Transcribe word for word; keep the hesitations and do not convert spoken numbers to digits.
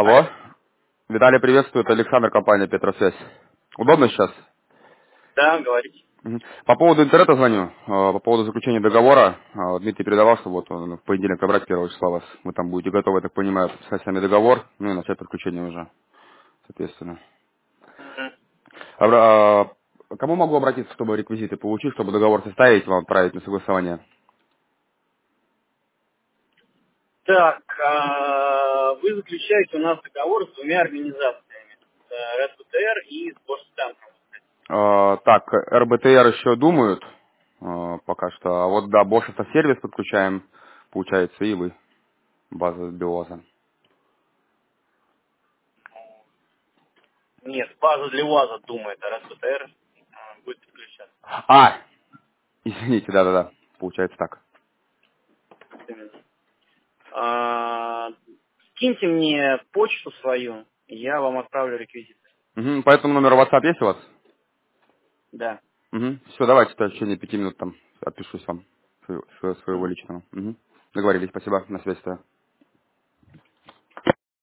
Алло. Виталий, приветствует. Александр, компания Петросвязь. Удобно сейчас? Да, говорите. Мгм. По поводу интернета звоню, э, по поводу заключения договора. Э, Дмитрий передавал, что вот он в понедельник набрать первого числа вас. Вы там будете готовы, я так понимаю, подписать с нами договор, ну и начать подключение уже, соответственно. Мгм. А, а, кому могу обратиться, чтобы реквизиты получить, чтобы договор составить, вам отправить на согласование? Так, а, вы заключаете у нас договор с двумя организациями. С Red би ти эр и с Bosch-центром. Э, так, эр бэ тэ эр еще думают э, пока что, а вот да, Bosch автосервис подключаем, получается, и вы, база биоза. Нет, база для УАЗа думает, а Red би ти эр а, будет подключаться. А, извините, да-да-да, получается так. Именно. А, скиньте мне почту свою, и я вам отправлю реквизиты. Угу, по этому номеру WhatsApp есть у вас? Да. Угу. Все, давайте, то в течение пяти минут там отпишусь вам своего, своего Мгм. личного. Угу. Договорились, спасибо, на связи.